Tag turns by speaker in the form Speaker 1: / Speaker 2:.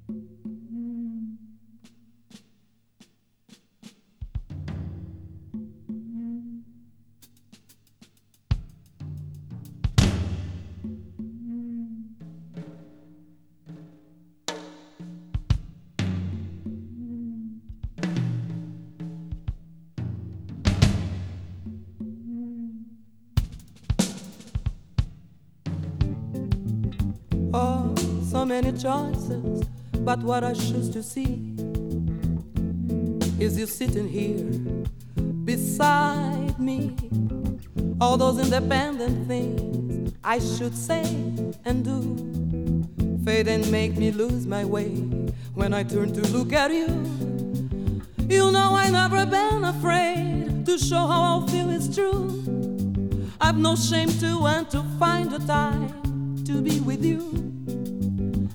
Speaker 1: Oh, so many choices, but what I choose to see is you sitting here beside me. All those independent things I should say and do fade and make me lose my way when I turn to look at you. You know I never been afraid to show how I feel is true. I've no shame to want to find the time to be with you.